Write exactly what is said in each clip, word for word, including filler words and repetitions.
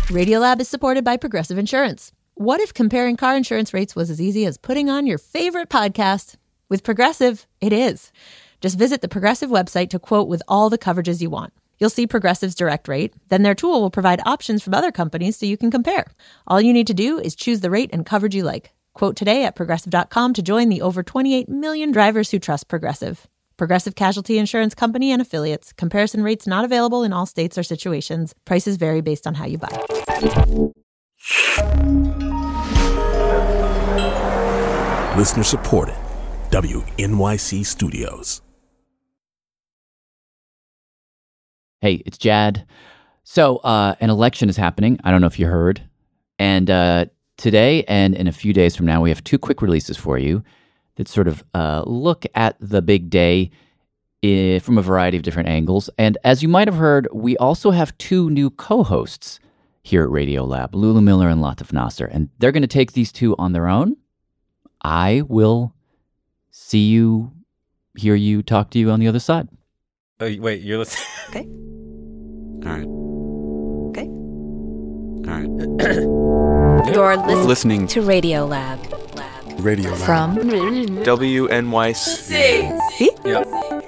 Radiolab is supported by Progressive Insurance. What if comparing car insurance rates was as easy as putting on your favorite podcast? With Progressive, it is. Just visit the Progressive website to quote with all the coverages you want. You'll see Progressive's direct rate. Then their tool will provide options from other companies so you can compare. All you need to do is choose the rate and coverage you like. Quote today at progressive dot com to join the over twenty-eight million drivers who trust Progressive. Progressive Casualty Insurance Company and Affiliates. Comparison rates not available in all states or situations. Prices vary based on how you buy. Listener supported. W N Y C Studios. Hey, it's Jad. So, uh, an election is happening. I don't know if you heard. And uh, today and in a few days from now, we have two quick releases for you that sort of uh, look at the big day I- from a variety of different angles. And as you might have heard, we also have two new co-hosts here at Radiolab, Lulu Miller and Latif Nasser. And they're going to take these two on their own. I will see you, hear you, talk to you on the other side. Oh, wait, you're listening? Okay. All right. Okay. All right. You're listening, Listening to Radiolab. Lab. Radio Lab. From W N Y C. See? Yeah.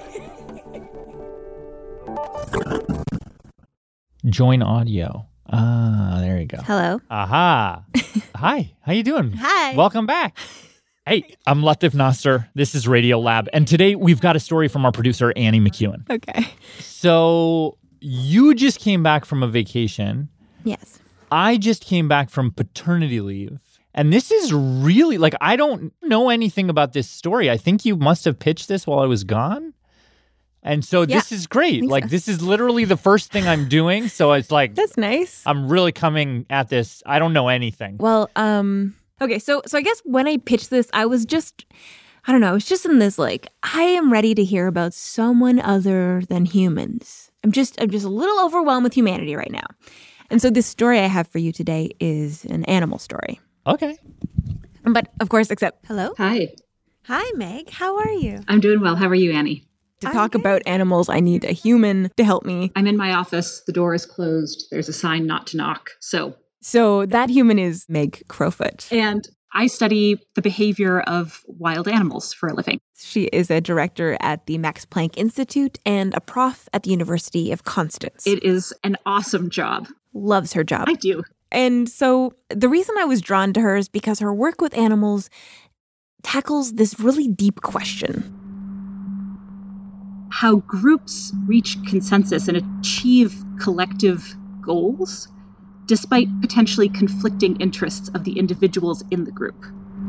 Join audio. Ah, there you go. Hello. Aha. Hi. How you doing? Hi. Welcome back. Hey, I'm Latif Nasser. This is Radiolab. And today we've got a story from our producer, Annie McEwen. Okay. So you just came back from a vacation. Yes. I just came back from paternity leave. And this is really, like, I don't know anything about this story. I think you must have pitched this while I was gone. And so Yeah, this is great. think Like, so. this is literally the first thing I'm doing. So it's like, That's nice. I'm really coming at this. I don't know anything. Well, um, okay, so so I guess when I pitched this, I was just, I don't know, I was just in this like, I am ready to hear about someone other than humans. I'm just, I'm just a little overwhelmed with humanity right now. And so this story I have for you today is an animal story. Okay. But of course, except, Hello. Hi, Hi, Meg. How are you? I'm doing well. How are you, Annie? to I'm talk good. about animals, I need a human to help me. I'm in my office. The door is closed. There's a sign not to knock. So, So that human is Meg Crowfoot. and I study the behavior of wild animals for a living. She is a director at the Max Planck Institute and a prof at the University of Constance. It is an awesome job. Loves her job. I do. And so the reason I was drawn to her is because her work with animals tackles this really deep question. How groups reach consensus and achieve collective goals despite potentially conflicting interests of the individuals in the group.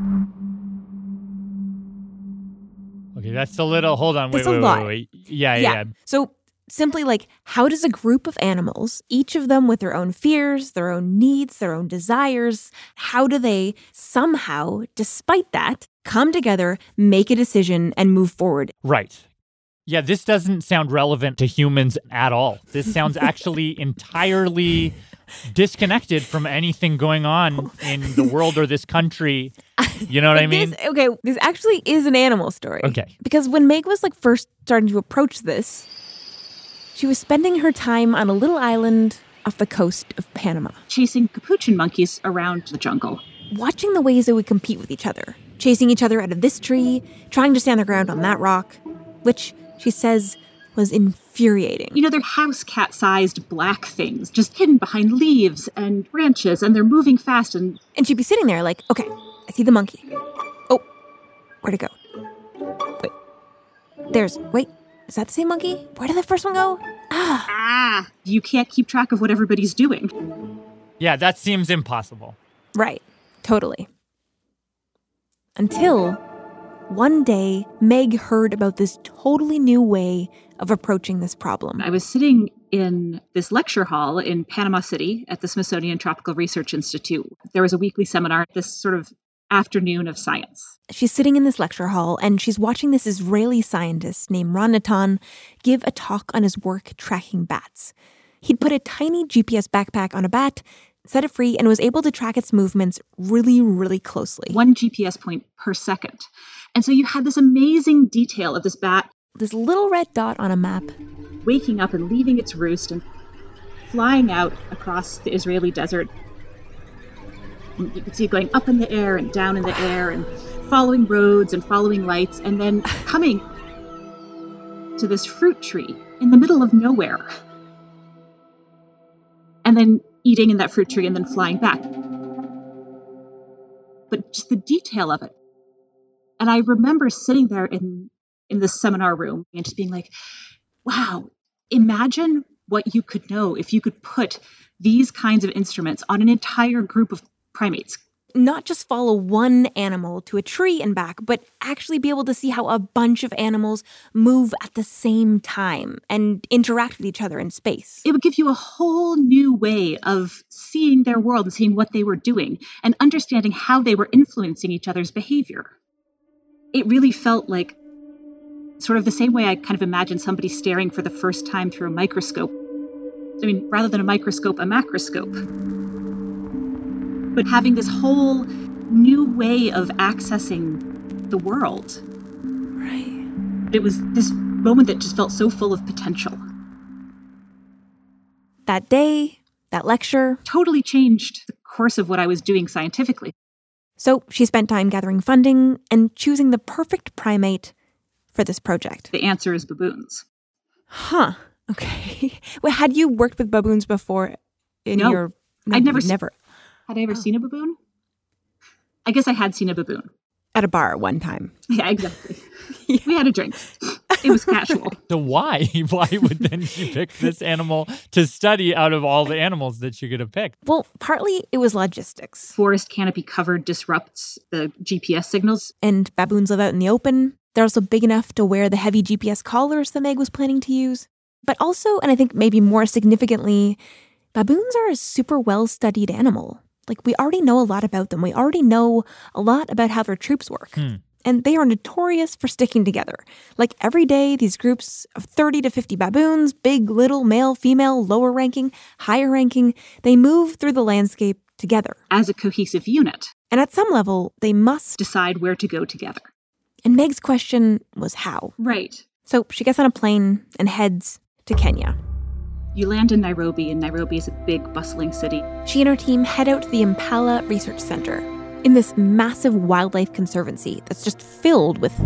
Okay, that's a little, hold on. Wait, That's a wait, lot. wait, wait. Yeah, yeah, yeah. So simply like, how does a group of animals, each of them with their own fears, their own needs, their own desires, how do they somehow, despite that, come together, make a decision, and move forward? Right. Yeah, this doesn't sound relevant to humans at all. This sounds actually entirely disconnected from anything going on in the world or this country. You know what I mean? This, okay, this actually is an animal story. Okay. Because when Meg was like first starting to approach this, she was spending her time on a little island off the coast of Panama, Chasing capuchin monkeys around the jungle. watching the ways that we compete with each other, chasing each other out of this tree, trying to stand their ground on that rock, which she says was infuriating. You know, they're house cat-sized black things just hidden behind leaves and branches, and they're moving fast and And she'd be sitting there like, okay, I see the monkey. Oh, where'd it go? Wait, there's, wait, is that the same monkey? Where did the first one go? Ah, ah, you can't keep track of what everybody's doing. Yeah, that seems impossible. right, totally. Until one day, Meg heard about this totally new way of approaching this problem. I was sitting in this lecture hall in Panama City at the Smithsonian Tropical Research Institute. There was a weekly seminar, this sort of afternoon of science. She's sitting in this lecture hall and she's watching this Israeli scientist named Ron Natan give a talk on his work tracking bats. He'd put a tiny G P S backpack on a bat, set it free, and was able to track its movements really, really closely. One G P S point per second. And so you had this amazing detail of this bat This little red dot on a map. waking up and leaving its roost and flying out across the Israeli desert. And you can see it going up in the air and down in the air and following roads and following lights and then coming to this fruit tree in the middle of nowhere. And then eating in that fruit tree and then flying back. But just the detail of it. And I remember sitting there in, in the seminar room and just being like, wow, imagine what you could know if you could put these kinds of instruments on an entire group of primates. Not just follow one animal to a tree and back, but actually be able to see how a bunch of animals move at the same time and interact with each other in space. It would give you a whole new way of seeing their world and seeing what they were doing and understanding how they were influencing each other's behavior. It really felt like sort of the same way I kind of imagine somebody staring for the first time through a microscope. I mean, rather than a microscope, a macroscope. But having this whole new way of accessing the world. Right. It was this moment that just felt so full of potential. That day, that lecture, totally changed the course of what I was doing scientifically. So she spent time gathering funding and choosing the perfect primate for this project. The answer is baboons. Huh. Okay. Well, had you worked with baboons before in no. your... No, I'd never... never. Had I ever oh. seen a baboon? I guess I had seen a baboon. At a bar one time. Yeah, exactly. Yeah. We had a drink. It was casual. So why? Why would then she pick this animal to study out of all the animals that she could have picked? Well, partly it was logistics. Forest canopy cover disrupts the G P S signals. And baboons live out in the open. They're also big enough to wear the heavy G P S collars that Meg was planning to use. But also, and I think maybe more significantly, baboons are a super well-studied animal. Like, we already know a lot about them. We already know a lot about how their troops work. Hmm. And they are notorious for sticking together. Like, every day, these groups of thirty to fifty baboons, big, little, male, female, lower ranking, higher ranking, they move through the landscape together. As a cohesive unit. And at some level, they must decide where to go together. And Meg's question was how. Right. So she gets on a plane and heads to Kenya. You land in Nairobi, and Nairobi is a big, bustling city. She and her team head out to the Impala Research Center in this massive wildlife conservancy that's just filled with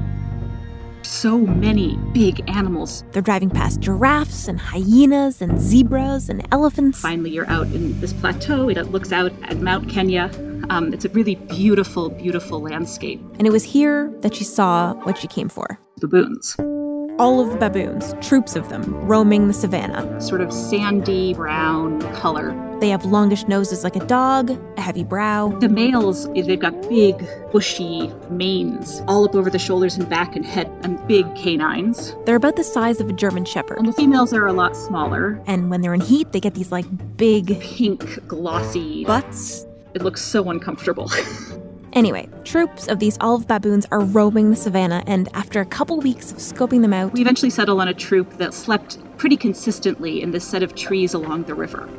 so many big animals. They're driving past giraffes and hyenas and zebras and elephants. Finally, you're out in this plateau. It looks out at Mount Kenya. Um, it's a really beautiful, beautiful landscape. And it was here that she saw what she came for. Baboons. All of the baboons, troops of them, roaming the savannah. Sort of sandy brown color. They have longish noses like a dog, a heavy brow. The males, they've got big, bushy manes all up over the shoulders and back and head, and big canines. They're about the size of a German shepherd. And the females are a lot smaller. And when they're in heat, they get these, like, big... pink, glossy... butts. It looks so uncomfortable. Anyway, troops of these olive baboons are roaming the savannah, and after a couple weeks of scoping them out... we eventually settle on a troop that slept pretty consistently in this set of trees along the river.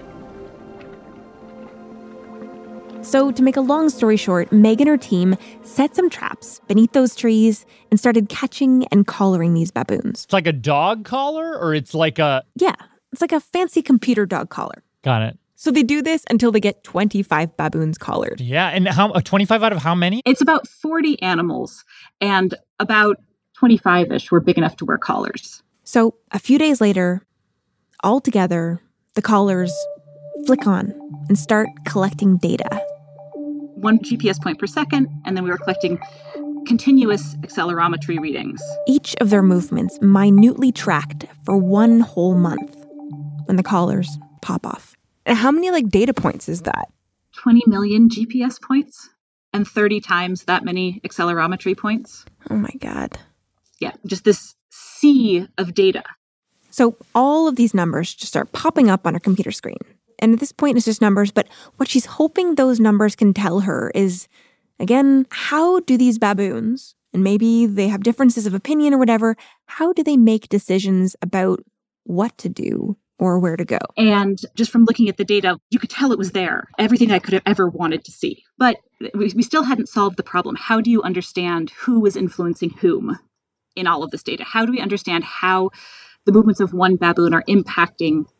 So, to make a long story short, Meg and her team set some traps beneath those trees and started catching and collaring these baboons. It's like a dog collar, or it's like a... Yeah, it's like a fancy computer dog collar. Got it. So they do this until they get twenty-five baboons collared. Yeah, and how uh, twenty-five out of how many? It's about forty animals, and about twenty-five-ish were big enough to wear collars. So a few days later, all together, the collars flick on and start collecting data. One G P S point per second, and then we were collecting continuous accelerometry readings. Each of their movements minutely tracked for one whole month when the collars pop off. And how many, like, data points is that? twenty million G P S points and thirty times that many accelerometry points. Oh, my God. Yeah, just this sea of data. So all of these numbers just start popping up on her computer screen. And at this point, it's just numbers. But what she's hoping those numbers can tell her is, again, how do these baboons, and maybe they have differences of opinion or whatever, how do they make decisions about what to do or where to go? And just from looking at the data, you could tell it was there. Everything I could have ever wanted to see. But we, we still hadn't solved the problem. How do you understand who was influencing whom in all of this data? How do we understand how the movements of one baboon are impacting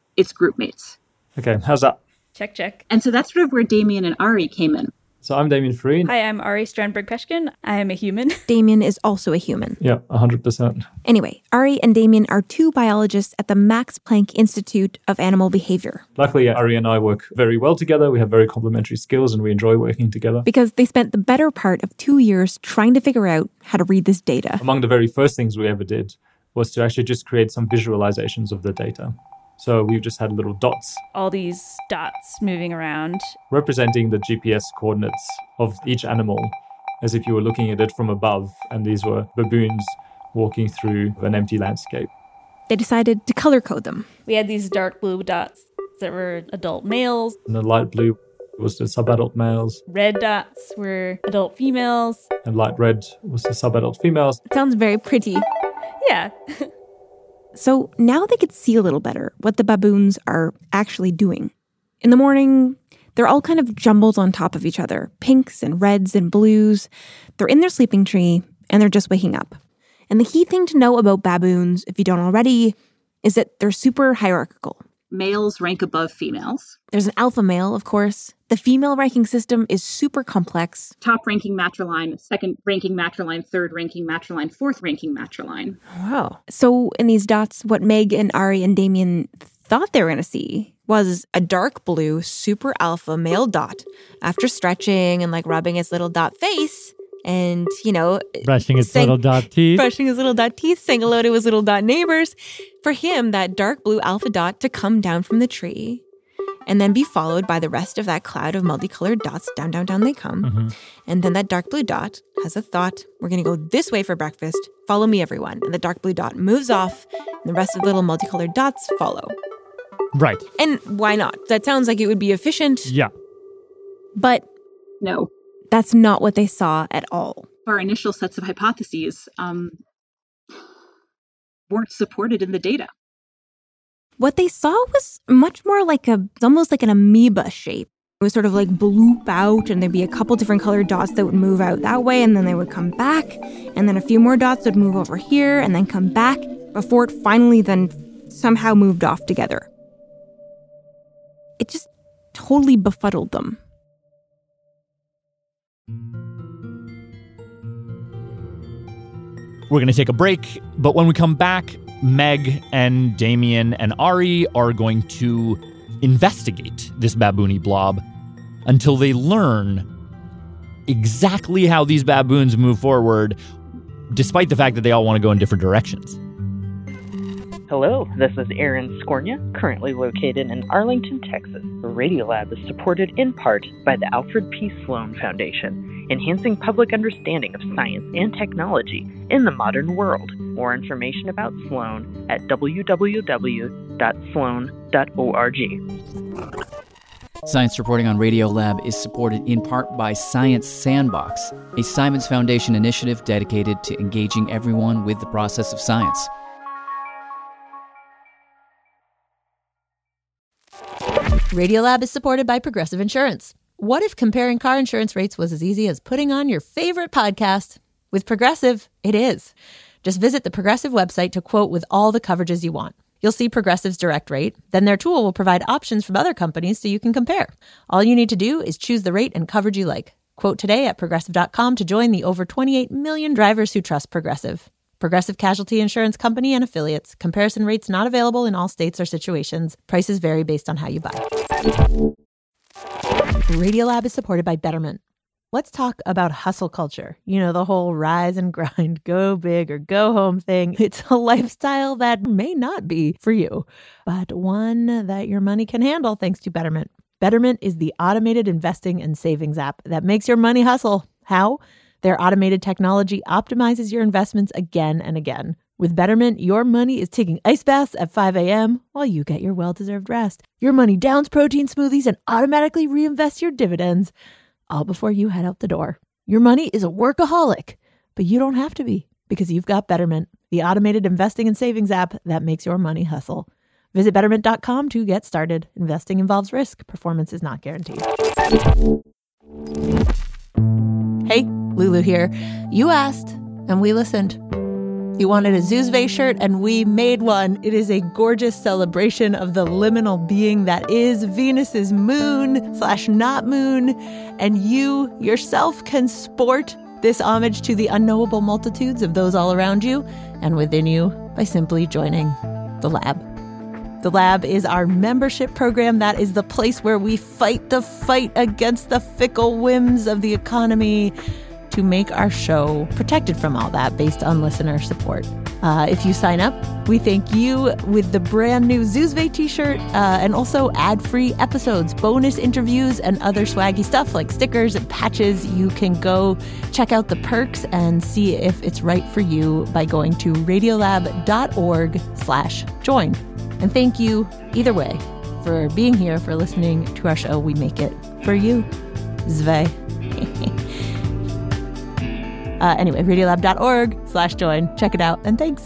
its group mates. Okay, how's that? Check, check. And so that's sort of where Damien and Ari came in. So I'm Damien Free. Hi, I'm Ari Strandberg-Peshkin. I am a human. Damien is also a human. Yeah, one hundred percent. Anyway, Ari and Damien are two biologists at the Max Planck Institute of Animal Behavior. Luckily, Ari and I work very well together. We have very complementary skills and we enjoy working together. Because they spent the better part of two years trying to figure out how to read this data. Among the very first things we ever did was to actually just create some visualizations of the data. So we just had little dots. All these dots moving around. Representing the G P S coordinates of each animal as if you were looking at it from above. And these were baboons walking through an empty landscape. They decided to color code them. We had these dark blue dots that were adult males. And the light blue was the subadult males. Red dots were adult females. And light red was the subadult females. It sounds very pretty. Yeah. So now they could see a little better what the baboons are actually doing. In the morning, they're all kind of jumbled on top of each other, pinks and reds and blues. They're in their sleeping tree, and they're just waking up. And the key thing to know about baboons, if you don't already, is that they're super hierarchical. Males rank above females. There's an alpha male, of course. The female ranking system is super complex. Top ranking matriline, second ranking matriline, third ranking matriline, fourth ranking matriline. Wow. So in these dots, what Meg and Ari and Damien thought they were going to see was a dark blue super alpha male dot. After stretching and like rubbing its little dot face and, you know, brushing its saying, little dot teeth, brushing his little dot teeth, saying hello to his little dot neighbors. For him, that dark blue alpha dot to come down from the tree and then be followed by the rest of that cloud of multicolored dots. Down, down, down they come. Mm-hmm. And then that dark blue dot has a thought. We're going to go this way for breakfast. Follow me, everyone. And the dark blue dot moves off and the rest of the little multicolored dots follow. Right. And why not? That sounds like it would be efficient. Yeah. But no, that's not what they saw at all. Our initial sets of hypotheses um, weren't supported in the data. What they saw was much more like a, almost like an amoeba shape. It was sort of like bloop out, and there'd be a couple different colored dots that would move out that way, and then they would come back, and then a few more dots would move over here, and then come back, before it finally then somehow moved off together. It just totally befuddled them. We're going to take a break, but when we come back, Meg and Damien and Ari are going to investigate this baboony blob until they learn exactly how these baboons move forward, despite the fact that they all want to go in different directions. Hello, this is Aaron Skornia, currently located in Arlington, Texas. Radiolab is supported in part by the Alfred P. Sloan Foundation, enhancing public understanding of science and technology in the modern world. More information about Sloan at w w w dot sloan dot org. Science reporting on Radiolab is supported in part by Science Sandbox, a Simons Foundation initiative dedicated to engaging everyone with the process of science. Radiolab is supported by Progressive Insurance. What if comparing car insurance rates was as easy as putting on your favorite podcast? With Progressive, it is. Just visit the Progressive website to quote with all the coverages you want. You'll see Progressive's direct rate. Then their tool will provide options from other companies so you can compare. All you need to do is choose the rate and coverage you like. Quote today at progressive dot com to join the over twenty-eight million drivers who trust Progressive. Progressive Casualty Insurance Company and Affiliates. Comparison rates not available in all states or situations. Prices vary based on how you buy. Radiolab is supported by Betterment. Let's talk about hustle culture. You know, the whole rise and grind, go big or go home thing. It's a lifestyle that may not be for you, but one that your money can handle thanks to Betterment. Betterment is the automated investing and savings app that makes your money hustle. How? Their automated technology optimizes your investments again and again. With Betterment, your money is taking ice baths at five a.m. while you get your well-deserved rest. Your money downs protein smoothies and automatically reinvests your dividends, all before you head out the door. Your money is a workaholic, but you don't have to be because you've got Betterment, the automated investing and savings app that makes your money hustle. Visit betterment dot com to get started. Investing involves risk. Performance is not guaranteed. Hey, Lulu here. You asked, and we listened. You wanted a Zoozve shirt, and we made one. It is a gorgeous celebration of the liminal being that is Venus's moon slash not moon. And you yourself can sport this homage to the unknowable multitudes of those all around you and within you by simply joining the lab. The Lab is our membership program. That is the place where we fight the fight against the fickle whims of the economy to make our show protected from all that based on listener support. Uh, if you sign up, we thank you with the brand new Zoozve t-shirt uh, and also ad-free episodes, bonus interviews, and other swaggy stuff like stickers and patches. You can go check out the perks and see if it's right for you by going to radiolab.org slash join. And thank you, either way, for being here, for listening to our show. We make it for you. Zve. uh, anyway, radiolab.org slash join. Check it out, and thanks.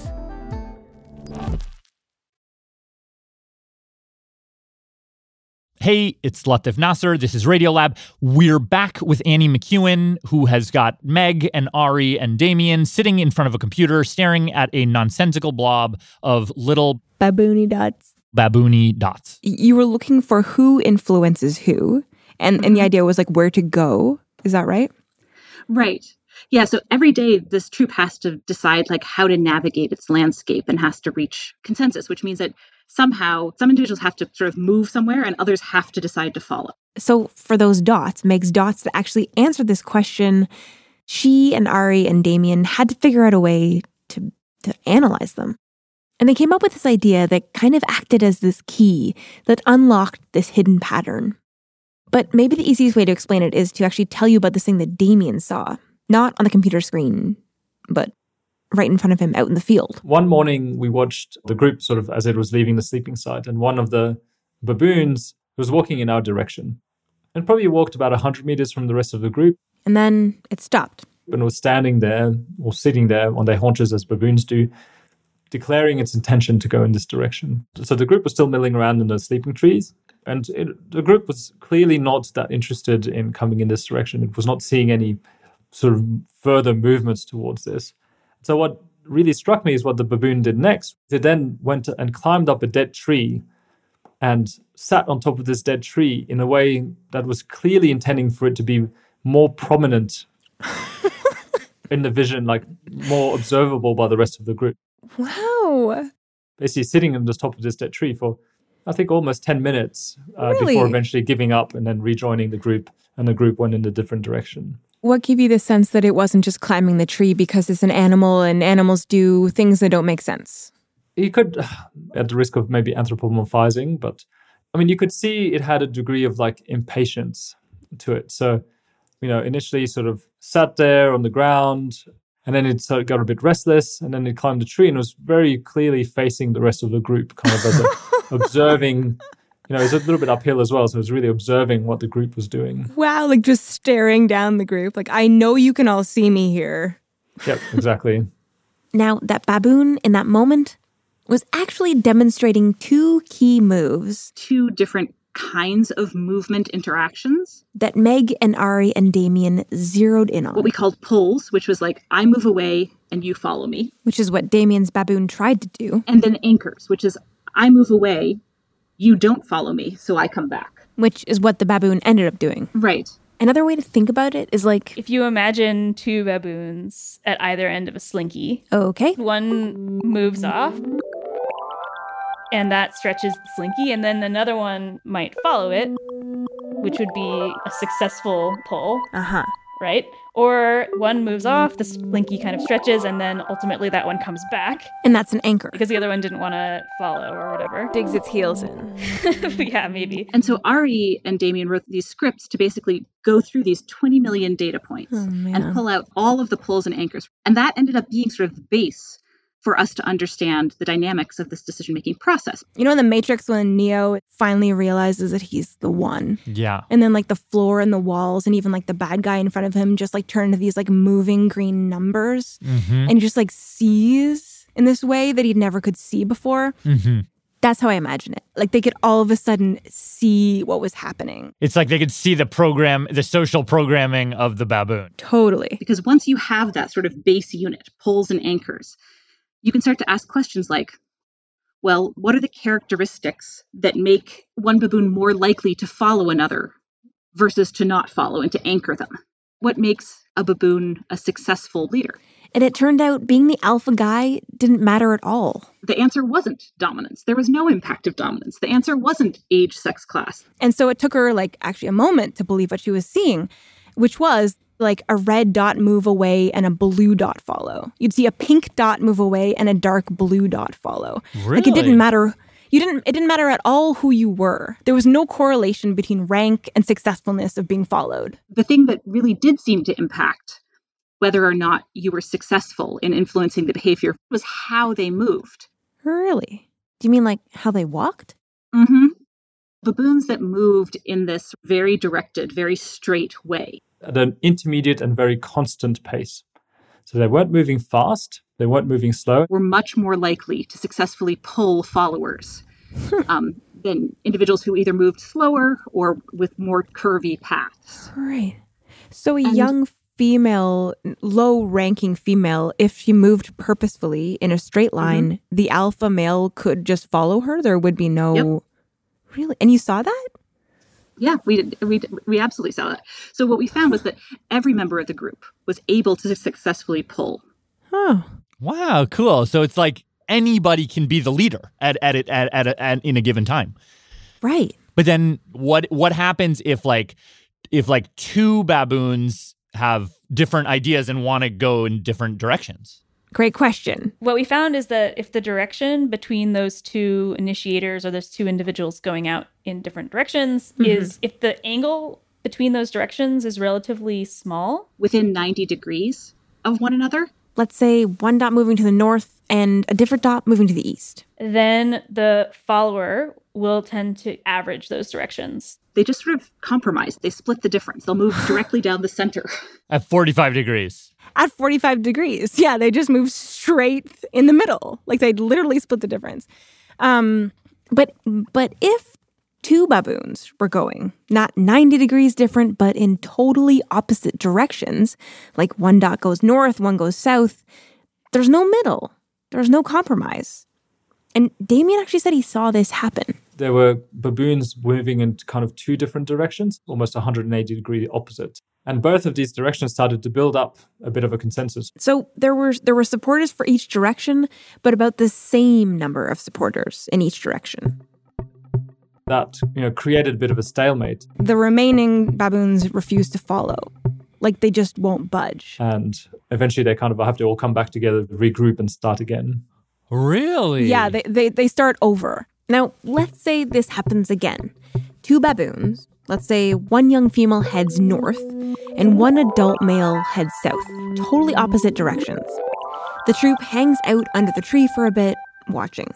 Hey, it's Latif Nasser. This is Radiolab. We're back with Annie McEwen, who has got Meg and Ari and Damien sitting in front of a computer, staring at a nonsensical blob of little baboony dots. Baboony dots. You were looking for who influences who, and, and the idea was like where to go. Is that right? Right. Yeah, so every day this troop has to decide like how to navigate its landscape and has to reach consensus, which means that somehow some individuals have to sort of move somewhere and others have to decide to follow. So for those dots, Meg's dots, to actually answer this question, she and Ari and Damien had to figure out a way to, to analyze them. And they came up with this idea that kind of acted as this key that unlocked this hidden pattern. But maybe the easiest way to explain it is to actually tell you about this thing that Damien saw. Not on the computer screen, but right in front of him out in the field. One morning, we watched the group sort of as it was leaving the sleeping site, and one of the baboons was walking in our direction and probably walked about one hundred meters from the rest of the group. And then it stopped. And was standing there, or sitting there on their haunches as baboons do, declaring its intention to go in this direction. So the group was still milling around in the sleeping trees, and it, the group was clearly not that interested in coming in this direction. It was not seeing any sort of further movements towards this. So what really struck me is what the baboon did next. It then went and climbed up a dead tree and sat on top of this dead tree in a way that was clearly intending for it to be more prominent in the vision, like more observable by the rest of the group. Wow. Basically sitting on the top of this dead tree for, I think, almost ten minutes uh, Really? before eventually giving up and then rejoining the group, and the group went in a different direction. What gave you the sense that it wasn't just climbing the tree because it's an animal and animals do things that don't make sense? You could, at the risk of maybe anthropomorphizing, but I mean, you could see it had a degree of like impatience to it. So, you know, initially sort of sat there on the ground, and then it sort of got a bit restless, and then it climbed the tree and was very clearly facing the rest of the group, kind of as a, observing. You know, it's a little bit uphill as well, so it was really observing what the group was doing. Wow, like just staring down the group. Like, I know you can all see me here. Yep, exactly. Now, that baboon in that moment was actually demonstrating two key moves. Two different kinds of movement interactions. That Meg and Ari and Damien zeroed in on. What we called pulls, which was like, I move away and you follow me. Which is what Damien's baboon tried to do. And then anchors, which is, I move away, you don't follow me, so I come back. Which is what the baboon ended up doing. Right. Another way to think about it is like... If you imagine two baboons at either end of a slinky. Okay. One moves off, and that stretches the slinky, and then another one might follow it, which would be a successful pull. Uh-huh. Right? Or one moves off, the slinky kind of stretches, and then ultimately that one comes back. And that's an anchor. Because the other one didn't want to follow or whatever. Digs its heels in. Yeah, maybe. And so Ari and Damien wrote these scripts to basically go through these twenty million data points oh, and pull out all of the pulls and anchors. And that ended up being sort of the base for us to understand the dynamics of this decision-making process. You know, in The Matrix, when Neo finally realizes that he's the one. Yeah. And then, like, the floor and the walls and even, like, the bad guy in front of him just, like, turn into these, like, moving green numbers. Mm-hmm. And he just, like, sees in this way that he never could see before. Mm-hmm. That's how I imagine it. Like, they could all of a sudden see what was happening. It's like they could see the program, the social programming of the baboon. Totally. Because once you have that sort of base unit, pulls and anchors, you can start to ask questions like, well, what are the characteristics that make one baboon more likely to follow another versus to not follow and to anchor them? What makes a baboon a successful leader? And it turned out being the alpha guy didn't matter at all. The answer wasn't dominance. There was no impact of dominance. The answer wasn't age, sex, class. And so it took her, like, actually a moment to believe what she was seeing, which was like a red dot move away and a blue dot follow. You'd see a pink dot move away and a dark blue dot follow. Really? Like, it didn't matter. You didn't. It didn't matter at all who you were. There was no correlation between rank and successfulness of being followed. The thing that really did seem to impact whether or not you were successful in influencing the behavior was how they moved. Really? Do you mean like how they walked? Mm-hmm. Baboons that moved in this very directed, very straight way. At an intermediate and very constant pace. So they weren't moving fast, they weren't moving slow. Were much more likely to successfully pull followers um, than individuals who either moved slower or with more curvy paths. Right. So a And- young female, low-ranking female, if she moved purposefully in a straight line, mm-hmm. the alpha male could just follow her? There would be no... Yep. Really? And you saw that? Yeah, we did, we we absolutely saw that. So what we found was that every member of the group was able to successfully pull. Huh. Wow, cool. So it's like anybody can be the leader at at it at, at, at in a given time. Right. But then what what happens if like if like two baboons have different ideas and want to go in different directions? Great question. What we found is that if the direction between those two initiators or those two individuals going out in different directions mm-hmm. is if the angle between those directions is relatively small, within ninety degrees of one another, let's say one dot moving to the north and a different dot moving to the east, then the follower will tend to average those directions. They just sort of compromise. They split the difference. They'll move directly down the center. At forty-five degrees. At forty-five degrees. Yeah, they just move straight in the middle. Like they literally split the difference. Um, but but if two baboons were going, not ninety degrees different, but in totally opposite directions, like one dot goes north, one goes south, there's no middle. There's no compromise. And Damien actually said he saw this happen. There were baboons moving in kind of two different directions, almost one hundred eighty degree opposite. And both of these directions started to build up a bit of a consensus. So there were there were supporters for each direction, but about the same number of supporters in each direction. That, you know, created a bit of a stalemate. The remaining baboons refused to follow. Like they just won't budge. And eventually they kind of have to all come back together, regroup and start again. Really? Yeah, they, they, they start over. Now, let's say this happens again. Two baboons, let's say one young female heads north and one adult male heads south, totally opposite directions. The troop hangs out under the tree for a bit, watching.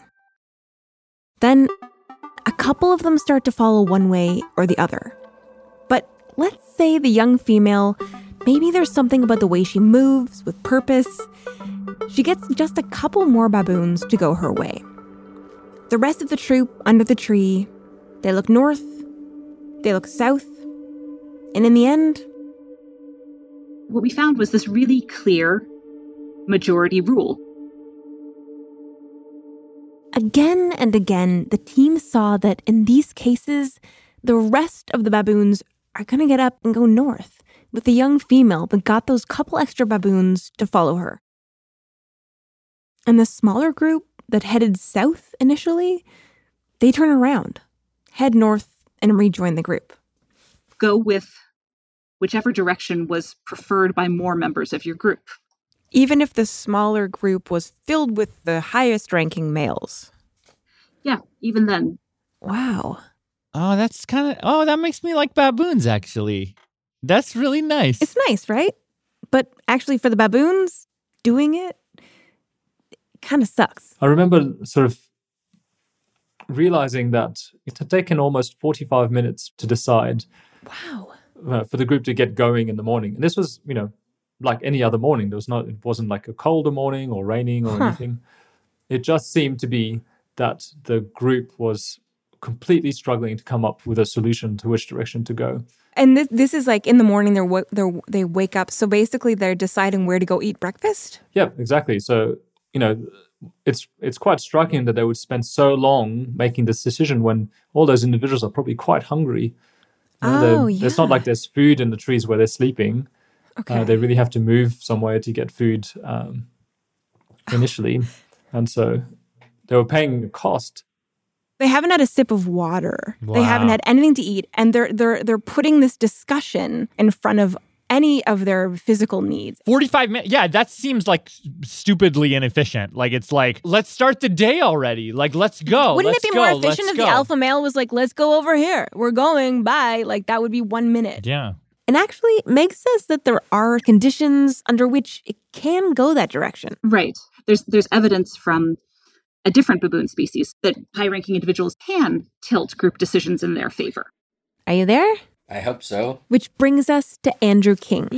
Then, a couple of them start to follow one way or the other. But let's say the young female, maybe there's something about the way she moves with purpose. She gets just a couple more baboons to go her way. The rest of the troop under the tree, they look north, they look south, and in the end... What we found was this really clear majority rule. Again and again, the team saw that in these cases, the rest of the baboons are going to get up and go north, with the young female that got those couple extra baboons to follow her. And the smaller group that headed south initially, they turn around, head north, and rejoin the group. Go with whichever direction was preferred by more members of your group. Even if the smaller group was filled with the highest-ranking males. Yeah, even then. Wow. Oh, that's kind of... Oh, that makes me like baboons, actually. That's really nice. It's nice, right? But actually, for the baboons, doing it kind of sucks. I remember sort of realizing that it had taken almost forty-five minutes to decide wow. uh, for the group to get going in the morning. And this was, you know, like any other morning. There was not, it wasn't like a colder morning or raining or huh. anything. It just seemed to be that the group was completely struggling to come up with a solution to which direction to go. And this this is like in the morning they're, they're they wake up. So basically they're deciding where to go eat breakfast? Yeah, exactly. So, you know, it's it's quite striking that they would spend so long making this decision when all those individuals are probably quite hungry. You know, Oh, It's not yeah. like there's food in the trees where they're sleeping. Okay. Uh, they really have to move somewhere to get food um, initially. And so they were paying a cost. They haven't had a sip of water. They haven't Wow. had anything to eat, and they're they're they're putting this discussion in front of any of their physical needs. forty-five minutes. Yeah, that seems like s- stupidly inefficient. Like, it's like, let's start the day already. Like, let's go. Wouldn't let's it be go, more let's efficient if go. the alpha male was like, "Let's go over here. We're going. Bye." Like that would be one minute. Yeah. And actually, Meg says that there are conditions under which it can go that direction. Right. There's there's evidence from a different baboon species that high-ranking individuals can tilt group decisions in their favor. Are you there? I hope so. Which brings us to Andrew King.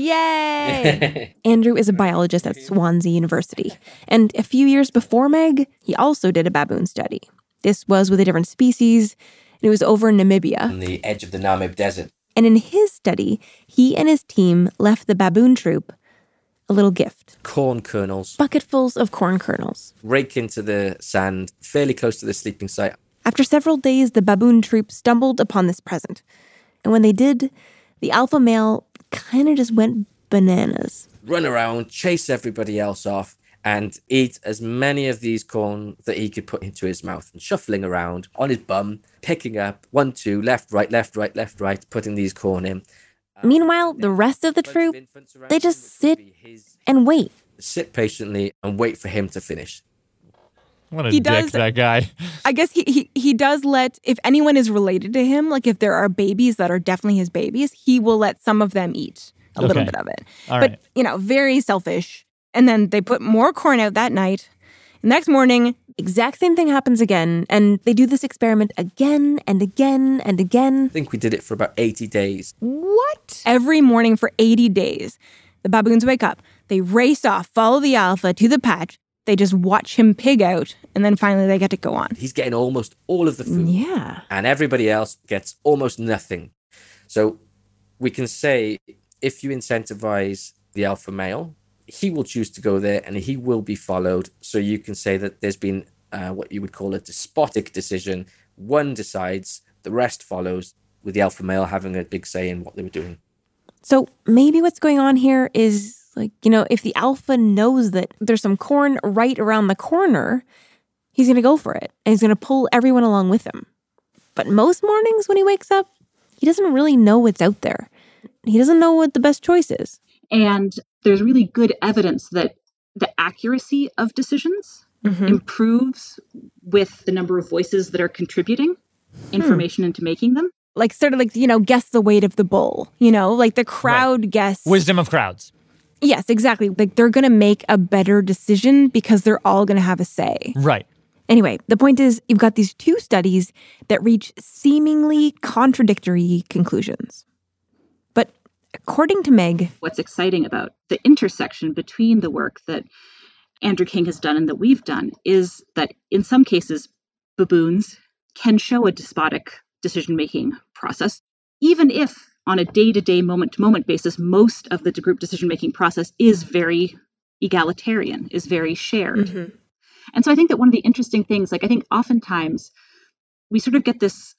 Yay! Andrew is a biologist at Swansea University. And a few years before Meg, he also did a baboon study. This was with a different species, and it was over in Namibia. On the edge of the Namib Desert. And in his study, he and his team left the baboon troop a little gift. Corn kernels. Bucketfuls of corn kernels. Rake into the sand, fairly close to the sleeping site. After several days, the baboon troop stumbled upon this present. And when they did, the alpha male kind of just went bananas. Run around, chase everybody else off, and eat as many of these corn that he could put into his mouth, and shuffling around on his bum, picking up one, two, left, right, left, right, left, right, putting these corn in. Meanwhile, the rest of the troop, they just sit and wait. Sit patiently and wait for him to finish. What a He dick, does- that guy. I guess he, he he does let, if anyone is related to him, like if there are babies that are definitely his babies, he will let some of them eat a little Okay. bit of it. All but, right. you know, very selfish. And then they put more corn out that night. The next morning, exact same thing happens again. And they do this experiment again and again and again. I think we did it for about eighty days. What? Every morning for eighty days. The baboons wake up. They race off, follow the alpha to the patch. They just watch him pig out. And then finally they get to go on. He's getting almost all of the food. Yeah. And everybody else gets almost nothing. So we can say if you incentivize the alpha male, he will choose to go there and he will be followed. So you can say that there's been uh, what you would call a despotic decision. One decides, the rest follows, with the alpha male having a big say in what they were doing. So maybe what's going on here is, like, you know, if the alpha knows that there's some corn right around the corner, he's going to go for it. And he's going to pull everyone along with him. But most mornings when he wakes up, he doesn't really know what's out there. He doesn't know what the best choice is. And there's really good evidence that the accuracy of decisions Mhm. improves with the number of voices that are contributing information into making them. Like, sort of like, you know, guess the weight of the bull. You know, like the crowd guess. Wisdom of crowds. Yes, exactly. Like they're going to make a better decision because they're all going to have a say. Right. Anyway, the point is you've got these two studies that reach seemingly contradictory conclusions. But according to Meg, What's exciting about the intersection between the work that Andrew King has done and that we've done is that in some cases, baboons can show a despotic decision-making process, even if on a day-to-day, moment-to-moment basis, most of the group decision-making process is very egalitarian, is very shared. And so I think that one of the interesting things, like I think oftentimes we sort of get this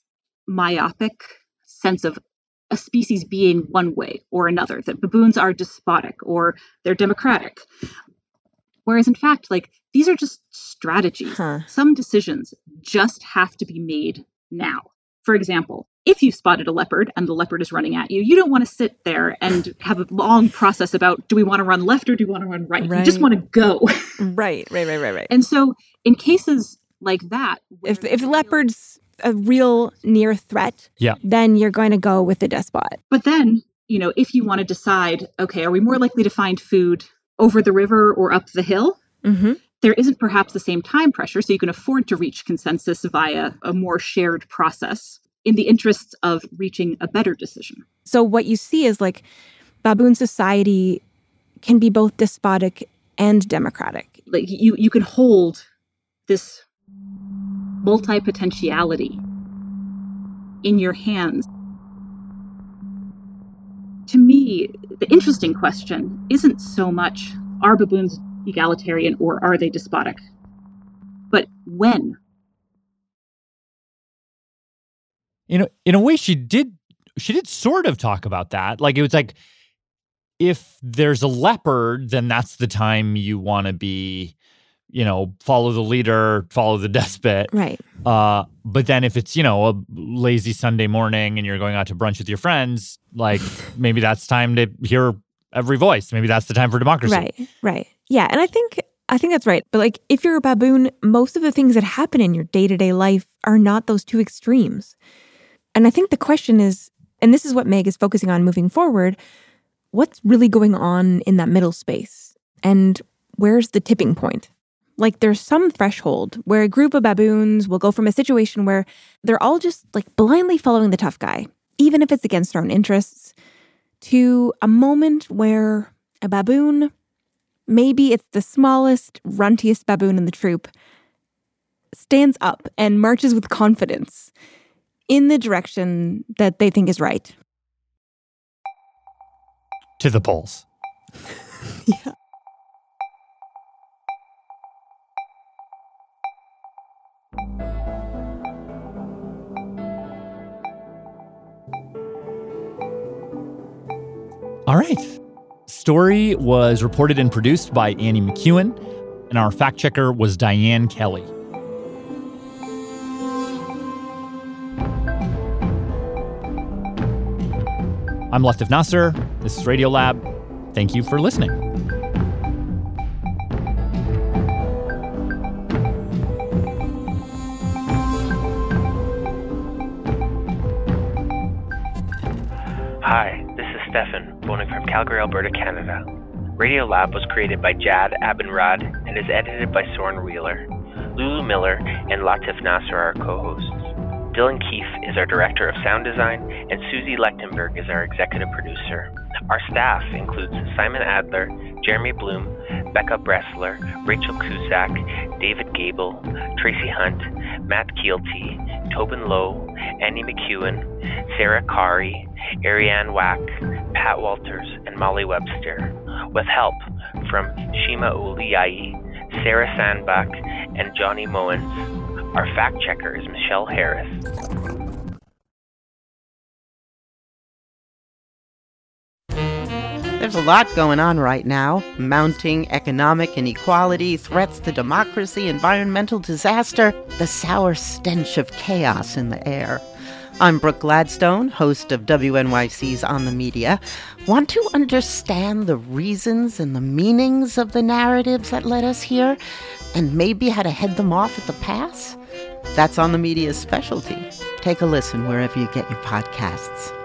myopic sense of a species being one way or another, that baboons are despotic or they're democratic. Whereas in fact, like these are just strategies. Some decisions just have to be made now. For example, if you spotted a leopard and the leopard is running at you, you don't want to sit there and have a long process about, do we want to run left or do we want to run right? You just Right. want to go. right, right, right, right, right. And so in cases like that, If if leopard's a real near threat, Yeah. then you're going to go with the despot. but then, you know, if you want to decide, okay, are we more likely to find food over the river or up the hill? Mm-hmm. There isn't perhaps the same time pressure, so you can afford to reach consensus via a more shared process in the interests of reaching a better decision. So what you see is like baboon society can be both despotic and democratic. Like you, you can hold this multi-potentiality in your hands. To me, the interesting question isn't so much, are baboons egalitarian or are they despotic? but when? You know, in a way, she did. She did sort of talk about that. Like it was like, if there's a leopard, then that's the time you want to be, you know, follow the leader, follow the despot. Right. Uh, but then if it's, you know, a lazy Sunday morning and you're going out to brunch with your friends, like maybe that's time to hear every voice. Maybe that's the time for democracy. Right, right. Yeah, and I think I think that's right. But like if you're a baboon, most of the things that happen in your day-to-day life are not those two extremes. And I think the question is, and this is what Meg is focusing on moving forward, what's really going on in that middle space? And where's the tipping point? Like there's some threshold where a group of baboons will go from a situation where they're all just like blindly following the tough guy, even if it's against their own interests, to a moment where a baboon, maybe it's the smallest, runtiest baboon in the troop, stands up and marches with confidence in the direction that they think is right. To the polls. Yeah. All right. Story was reported and produced by Annie McEwen, and our fact checker was Diane Kelly. I'm Latif Nasser. This is Radiolab. Thank you for listening. Hi, this is Stefan, phoning from Calgary, Alberta, Canada. Radiolab was created by Jad Abinrad and is edited by Soren Wheeler. Lulu Miller and Latif Nasser are our co-hosts. Dylan Keefe is our director of sound design, and Susie Lechtenberg is our executive producer. Our staff includes Simon Adler, Jeremy Bloom, Becca Bressler, Rachel Cusack, David Gable, Tracy Hunt, Matt Keelty, Tobin Lowe, Annie McEwen, Sarah Kari, Ariane Wack, Pat Walters, and Molly Webster, with help from Shima Uliai, Sarah Sandbach, and Johnny Moens. Our fact checker is Michelle Harris. There's a lot going on right now. Mounting economic inequality, threats to democracy, environmental disaster, the sour stench of chaos in the air. I'm Brooke Gladstone, host of W N Y C's On the Media. Want to understand the reasons and the meanings of the narratives that led us here, and maybe how to head them off at the pass? That's On the Media's specialty. Take a listen wherever you get your podcasts.